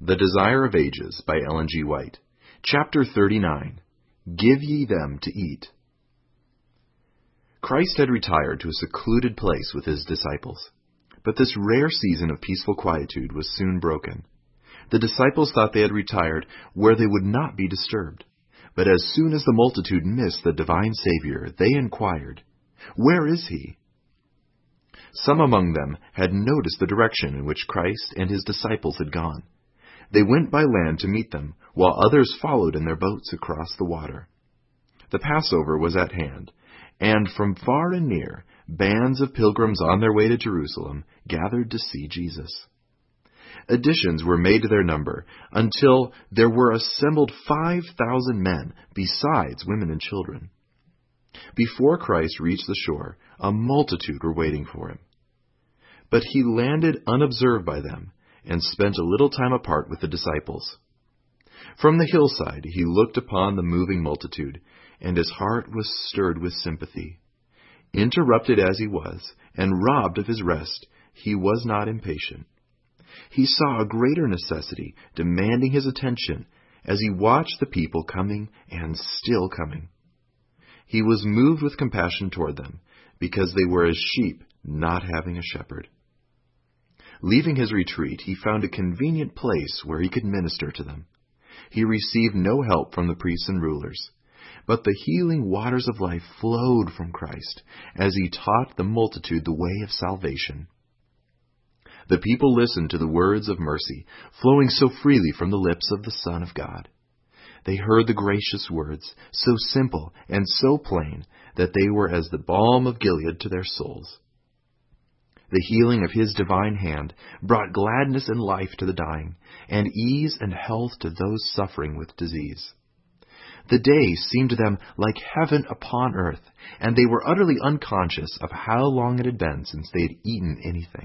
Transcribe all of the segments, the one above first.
The Desire of Ages by Ellen G. White. Chapter 39. Give ye them to eat. Christ had retired to a secluded place with his disciples. But this rare season of peaceful quietude was soon broken. The disciples thought they had retired where they would not be disturbed. But as soon as the multitude missed the divine Savior, they inquired, "Where is he?" Some among them had noticed the direction in which Christ and his disciples had gone. They went by land to meet them, while others followed in their boats across the water. The Passover was at hand, and from far and near, bands of pilgrims on their way to Jerusalem gathered to see Jesus. Additions were made to their number, until there were assembled 5,000 men, besides women and children. Before Christ reached the shore, a multitude were waiting for him. But he landed unobserved by them, and spent a little time apart with the disciples. From the hillside he looked upon the moving multitude, and his heart was stirred with sympathy. Interrupted as he was, and robbed of his rest, he was not impatient. He saw a greater necessity demanding his attention as he watched the people coming and still coming. He was moved with compassion toward them, because they were as sheep not having a shepherd. Leaving his retreat, he found a convenient place where he could minister to them. He received no help from the priests and rulers, but the healing waters of life flowed from Christ as he taught the multitude the way of salvation. The people listened to the words of mercy flowing so freely from the lips of the Son of God. They heard the gracious words, so simple and so plain that they were as the balm of Gilead to their souls. The healing of his divine hand brought gladness and life to the dying, and ease and health to those suffering with disease. The day seemed to them like heaven upon earth, and they were utterly unconscious of how long it had been since they had eaten anything.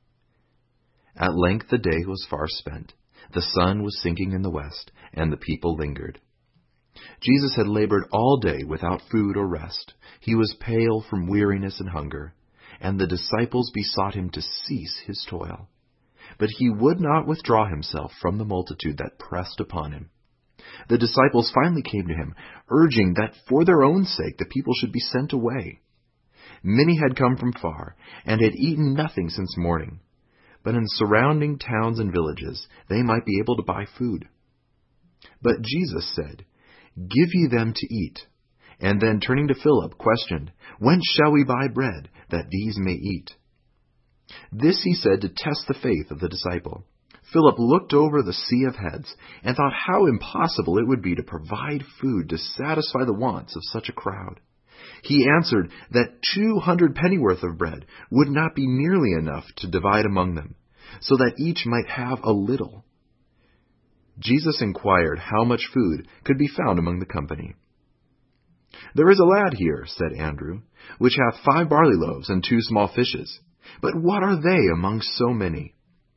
At length the day was far spent. The sun was sinking in the west, and the people lingered. Jesus had labored all day without food or rest. He was pale from weariness and hunger, and the disciples besought him to cease his toil. But he would not withdraw himself from the multitude that pressed upon him. The disciples finally came to him, urging that for their own sake the people should be sent away. Many had come from far, and had eaten nothing since morning. But in surrounding towns and villages they might be able to buy food. But Jesus said, "Give ye them to eat." And then turning to Philip, questioned, "Whence shall we buy bread, that these may eat?" This he said to test the faith of the disciple. Philip looked over the sea of heads, and thought how impossible it would be to provide food to satisfy the wants of such a crowd. He answered that 200 pennyworth of bread would not be nearly enough to divide among them, so that each might have a little. Jesus inquired how much food could be found among the company. "There is a lad here," said Andrew, "which hath 5 barley loaves and 2 small fishes. But what are they among so many?"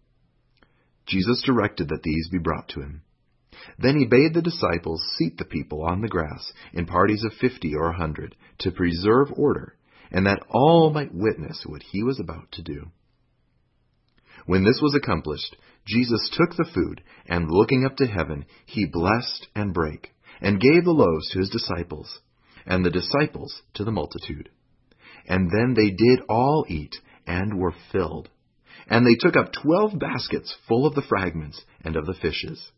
Jesus directed that these be brought to him. Then he bade the disciples seat the people on the grass in parties of 50 or 100, to preserve order, and that all might witness what he was about to do. When this was accomplished, Jesus took the food, and looking up to heaven, he blessed and brake, and gave the loaves to his disciples, and the disciples to the multitude. And then they did all eat, and were filled. And they took up 12 baskets full of the fragments and of the fishes.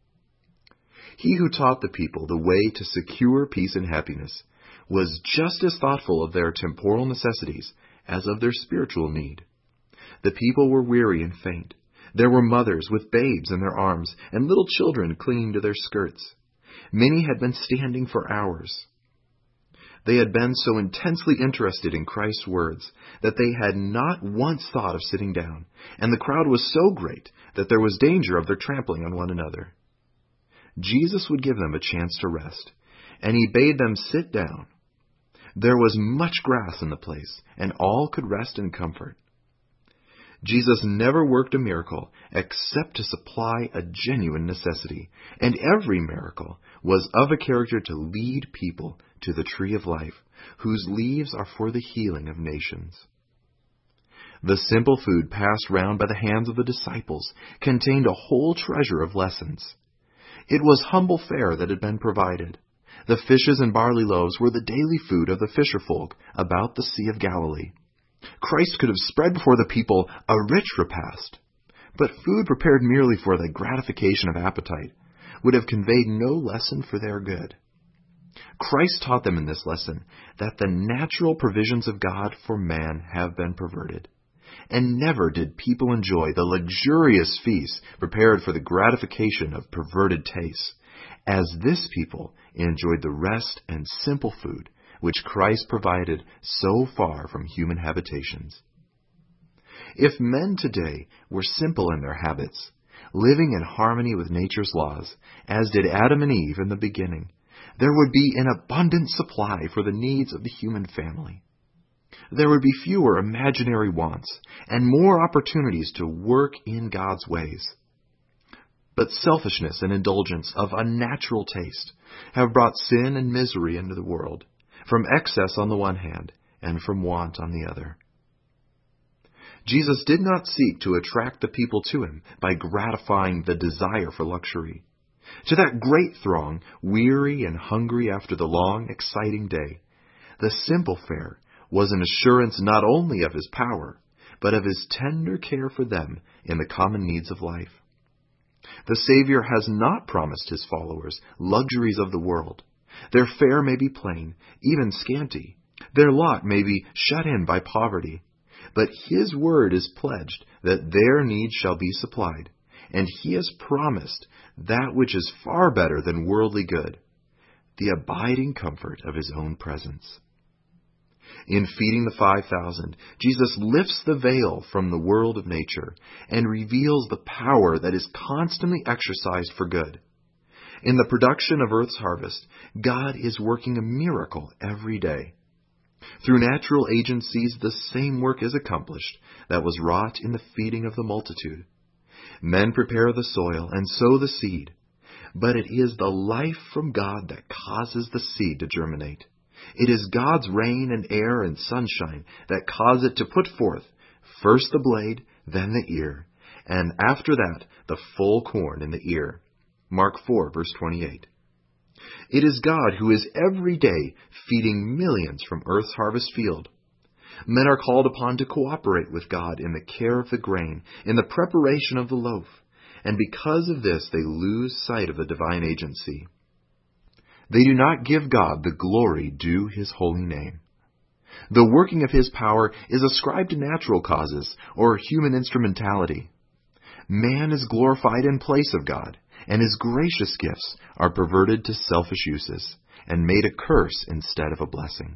He who taught the people the way to secure peace and happiness was just as thoughtful of their temporal necessities as of their spiritual need. The people were weary and faint. There were mothers with babes in their arms, and little children clinging to their skirts. Many had been standing for hours. They had been so intensely interested in Christ's words that they had not once thought of sitting down, and the crowd was so great that there was danger of their trampling on one another. Jesus would give them a chance to rest, and he bade them sit down. There was much grass in the place, and all could rest in comfort. Jesus never worked a miracle except to supply a genuine necessity, and every miracle was of a character to lead people to the tree of life, whose leaves are for the healing of nations. The simple food passed round by the hands of the disciples contained a whole treasure of lessons. It was humble fare that had been provided. The fishes and barley loaves were the daily food of the fisherfolk about the Sea of Galilee. Christ could have spread before the people a rich repast, but food prepared merely for the gratification of appetite would have conveyed no lesson for their good. Christ taught them in this lesson that the natural provisions of God for man have been perverted, and never did people enjoy the luxurious feasts prepared for the gratification of perverted tastes, as this people enjoyed the rest and simple food which Christ provided so far from human habitations. If men today were simple in their habits, living in harmony with nature's laws, as did Adam and Eve in the beginning, there would be an abundant supply for the needs of the human family. There would be fewer imaginary wants and more opportunities to work in God's ways. But selfishness and indulgence of unnatural taste have brought sin and misery into the world, from excess on the one hand and from want on the other. Jesus did not seek to attract the people to him by gratifying the desire for luxury. To that great throng, weary and hungry after the long, exciting day, the simple fare was an assurance not only of his power, but of his tender care for them in the common needs of life. The Savior has not promised his followers luxuries of the world. Their fare may be plain, even scanty. Their lot may be shut in by poverty. But his word is pledged that their needs shall be supplied, and he has promised that which is far better than worldly good, the abiding comfort of his own presence. In feeding the 5,000, Jesus lifts the veil from the world of nature and reveals the power that is constantly exercised for good. In the production of earth's harvest, God is working a miracle every day. Through natural agencies, the same work is accomplished that was wrought in the feeding of the multitude. Men prepare the soil and sow the seed, but it is the life from God that causes the seed to germinate. It is God's rain and air and sunshine that cause it to put forth first the blade, then the ear, and after that the full corn in the ear. Mark 4, verse 28. It is God who is every day feeding millions from earth's harvest field. Men are called upon to cooperate with God in the care of the grain, in the preparation of the loaf, and because of this they lose sight of the divine agency. They do not give God the glory due his holy name. The working of his power is ascribed to natural causes or human instrumentality. Man is glorified in place of God, and his gracious gifts are perverted to selfish uses and made a curse instead of a blessing.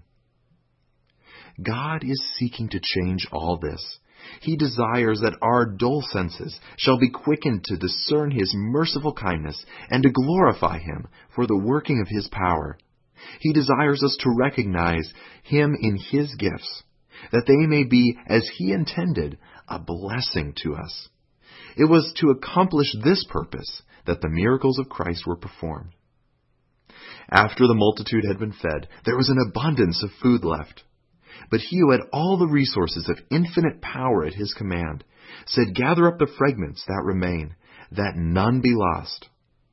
God is seeking to change all this. He desires that our dull senses shall be quickened to discern his merciful kindness and to glorify him for the working of his power. He desires us to recognize him in his gifts, that they may be, as he intended, a blessing to us. It was to accomplish this purpose that the miracles of Christ were performed. After the multitude had been fed, there was an abundance of food left. But he who had all the resources of infinite power at his command said, "Gather up the fragments that remain, that none be lost."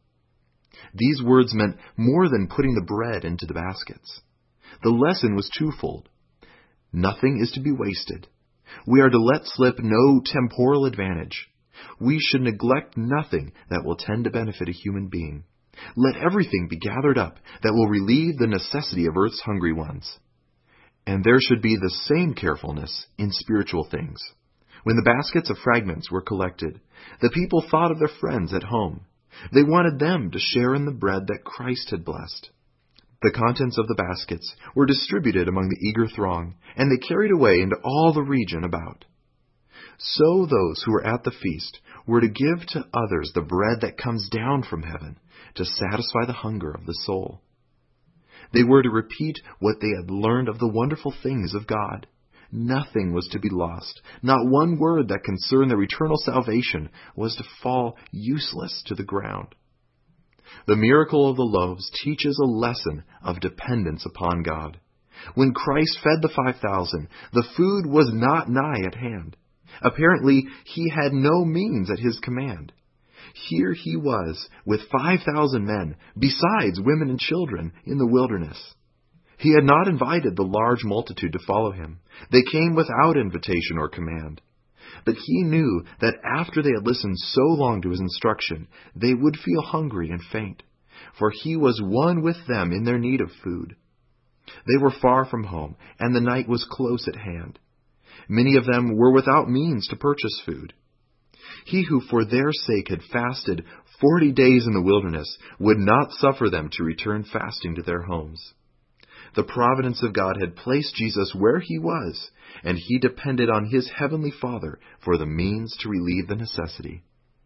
These words meant more than putting the bread into the baskets. The lesson was twofold. Nothing is to be wasted. We are to let slip no temporal advantage. We should neglect nothing that will tend to benefit a human being. Let everything be gathered up that will relieve the necessity of earth's hungry ones. And there should be the same carefulness in spiritual things. When the baskets of fragments were collected, the people thought of their friends at home. They wanted them to share in the bread that Christ had blessed. The contents of the baskets were distributed among the eager throng, and they carried away into all the region about. So those who were at the feast were to give to others the bread that comes down from heaven to satisfy the hunger of the soul. They were to repeat what they had learned of the wonderful things of God. Nothing was to be lost. Not one word that concerned their eternal salvation was to fall useless to the ground. The miracle of the loaves teaches a lesson of dependence upon God. When Christ fed the 5,000, the food was not nigh at hand. Apparently, he had no means at his command. Here he was, with 5,000 men, besides women and children, in the wilderness. He had not invited the large multitude to follow him. They came without invitation or command. But he knew that after they had listened so long to his instruction, they would feel hungry and faint, for he was one with them in their need of food. They were far from home, and the night was close at hand. Many of them were without means to purchase food. He who for their sake had fasted 40 days in the wilderness would not suffer them to return fasting to their homes. The providence of God had placed Jesus where he was, and he depended on his heavenly Father for the means to relieve the necessity.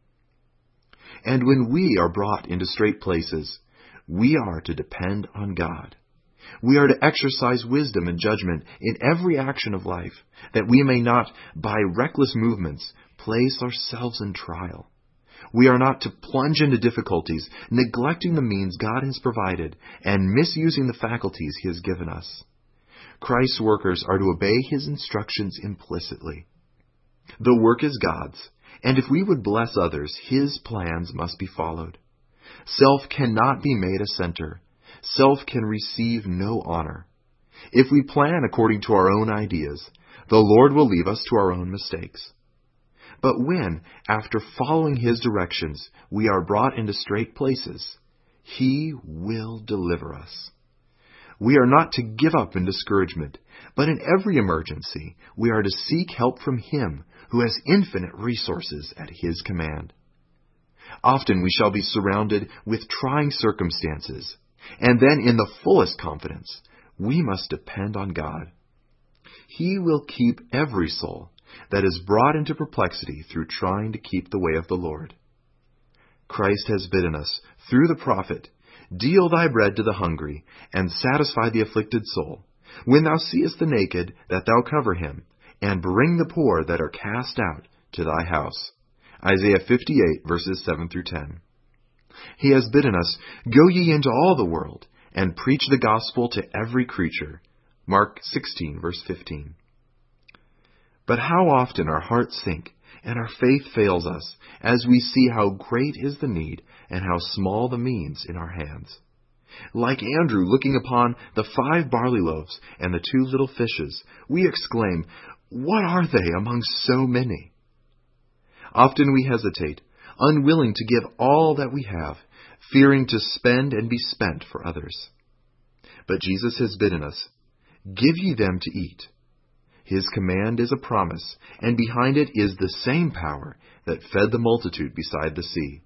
And when we are brought into strait places, we are to depend on God. We are to exercise wisdom and judgment in every action of life, that we may not, by reckless movements, place ourselves in trial. We are not to plunge into difficulties, neglecting the means God has provided and misusing the faculties he has given us. Christ's workers are to obey his instructions implicitly. The work is God's, and if we would bless others, his plans must be followed. Self cannot be made a center. Self can receive no honor. If we plan according to our own ideas, the Lord will leave us to our own mistakes. But when, after following his directions, we are brought into strait places, he will deliver us. We are not to give up in discouragement, but in every emergency, we are to seek help from him who has infinite resources at his command. Often we shall be surrounded with trying circumstances, and then in the fullest confidence, we must depend on God. He will keep every soul that is brought into perplexity through trying to keep the way of the Lord. Christ has bidden us, through the prophet, "Deal thy bread to the hungry, and satisfy the afflicted soul. When thou seest the naked, that thou cover him, and bring the poor that are cast out to thy house." Isaiah 58, verses 7 through 10. He has bidden us, "Go ye into all the world, and preach the gospel to every creature." Mark 16, verse 15. But how often our hearts sink and our faith fails us as we see how great is the need and how small the means in our hands. Like Andrew looking upon the 5 barley loaves and the 2 little fishes, we exclaim, "What are they among so many?" Often we hesitate, unwilling to give all that we have, fearing to spend and be spent for others. But Jesus has bidden us, "Give ye them to eat." His command is a promise, and behind it is the same power that fed the multitude beside the sea.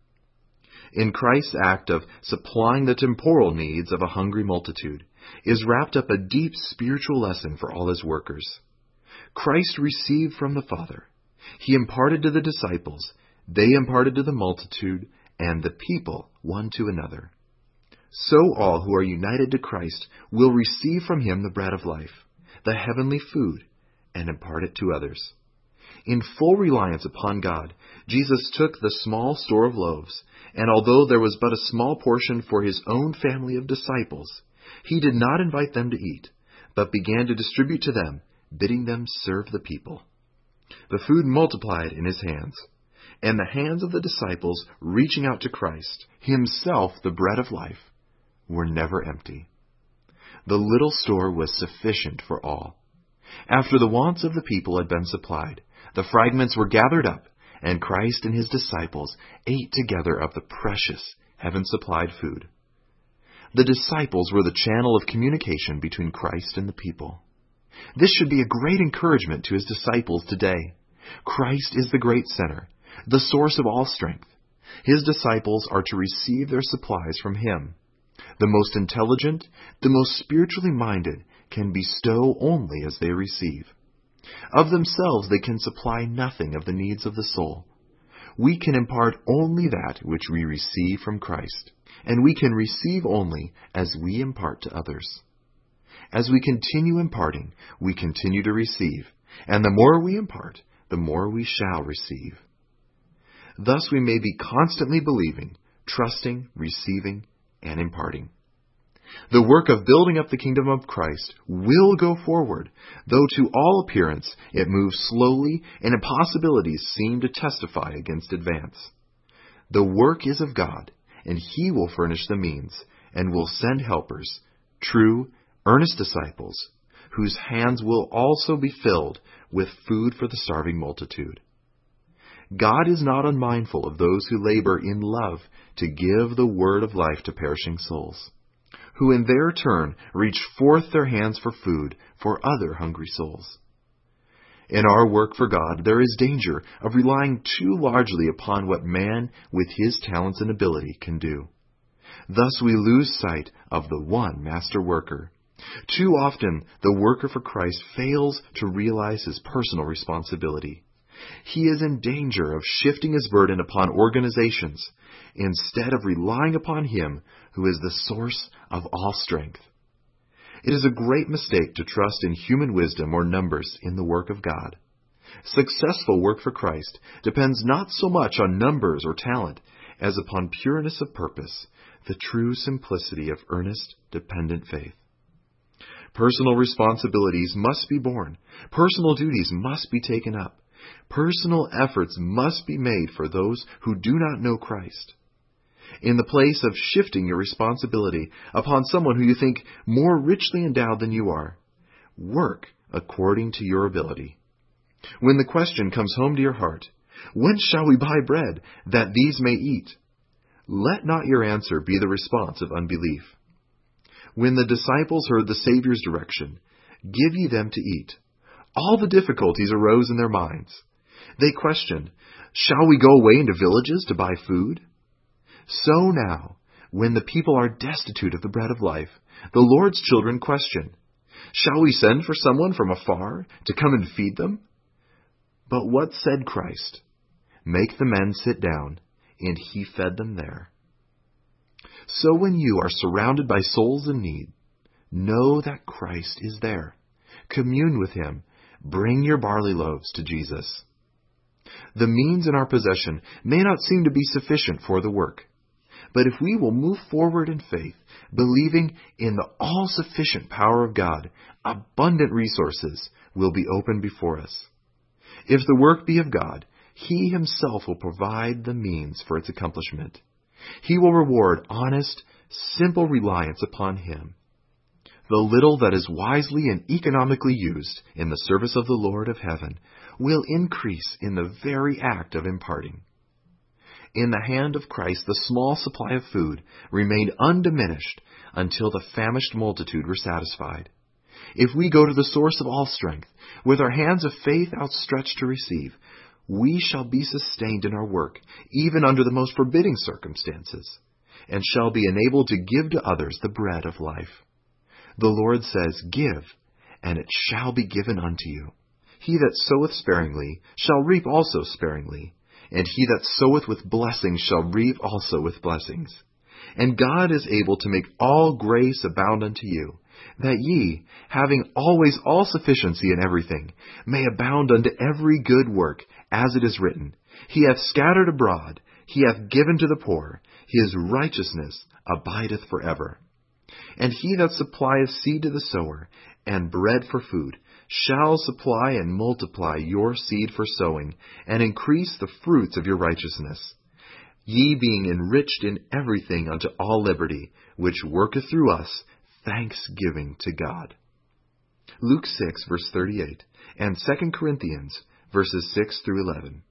In Christ's act of supplying the temporal needs of a hungry multitude is wrapped up a deep spiritual lesson for all his workers. Christ received from the Father. He imparted to the disciples, they imparted to the multitude, and the people one to another. So all who are united to Christ will receive from him the bread of life, the heavenly food, and impart it to others. In full reliance upon God, Jesus took the small store of loaves, and although there was but a small portion for his own family of disciples, he did not invite them to eat, but began to distribute to them, bidding them serve the people. The food multiplied in his hands, and the hands of the disciples reaching out to Christ, himself the bread of life, were never empty. The little store was sufficient for all. After the wants of the people had been supplied, the fragments were gathered up, and Christ and his disciples ate together of the precious, heaven-supplied food. The disciples were the channel of communication between Christ and the people. This should be a great encouragement to his disciples today. Christ is the great center, the source of all strength. His disciples are to receive their supplies from him. The most intelligent, the most spiritually minded, can bestow only as they receive. Of themselves they can supply nothing of the needs of the soul. We can impart only that which we receive from Christ, and we can receive only as we impart to others. As we continue imparting, we continue to receive, and the more we impart, the more we shall receive. Thus we may be constantly believing, trusting, receiving, and imparting. The work of building up the kingdom of Christ will go forward, though to all appearance it moves slowly and impossibilities seem to testify against advance. The work is of God, and He will furnish the means, and will send helpers, true, earnest disciples, whose hands will also be filled with food for the starving multitude. God is not unmindful of those who labor in love to give the word of life to perishing souls, who in their turn reach forth their hands for food for other hungry souls. In our work for God, there is danger of relying too largely upon what man with his talents and ability can do. Thus we lose sight of the one master worker. Too often, the worker for Christ fails to realize his personal responsibility. He is in danger of shifting his burden upon organizations instead of relying upon Him who is the source of all strength. It is a great mistake to trust in human wisdom or numbers in the work of God. Successful work for Christ depends not so much on numbers or talent as upon pureness of purpose, the true simplicity of earnest, dependent faith. Personal responsibilities must be borne. Personal duties must be taken up. Personal efforts must be made for those who do not know Christ. In the place of shifting your responsibility upon someone who you think more richly endowed than you are, work according to your ability. When the question comes home to your heart, when shall we buy bread that these may eat? Let not your answer be the response of unbelief. When the disciples heard the Savior's direction, give ye them to eat, all the difficulties arose in their minds. They questioned, shall we go away into villages to buy food? So now, when the people are destitute of the bread of life, the Lord's children question, shall we send for someone from afar to come and feed them? But what said Christ? Make the men sit down, and He fed them there. So when you are surrounded by souls in need, know that Christ is there. Commune with Him. Bring your barley loaves to Jesus. The means in our possession may not seem to be sufficient for the work, but if we will move forward in faith, believing in the all-sufficient power of God, abundant resources will be opened before us. If the work be of God, He Himself will provide the means for its accomplishment. He will reward honest, simple reliance upon Him. The little that is wisely and economically used in the service of the Lord of heaven will increase in the very act of imparting. In the hand of Christ, the small supply of food remained undiminished until the famished multitude were satisfied. If we go to the source of all strength, with our hands of faith outstretched to receive, we shall be sustained in our work, even under the most forbidding circumstances, and shall be enabled to give to others the bread of life. The Lord says, give, and it shall be given unto you. He that soweth sparingly shall reap also sparingly, and he that soweth with blessings shall reap also with blessings. And God is able to make all grace abound unto you, that ye, having always all sufficiency in everything, may abound unto every good work, as it is written, He hath scattered abroad, He hath given to the poor, His righteousness abideth forever. And He that supplieth seed to the sower, and bread for food, shall supply and multiply your seed for sowing, and increase the fruits of your righteousness, ye being enriched in everything unto all liberty, which worketh through us thanksgiving to God. Luke 6, verse 38, and 2 Corinthians, verses 6 through 11.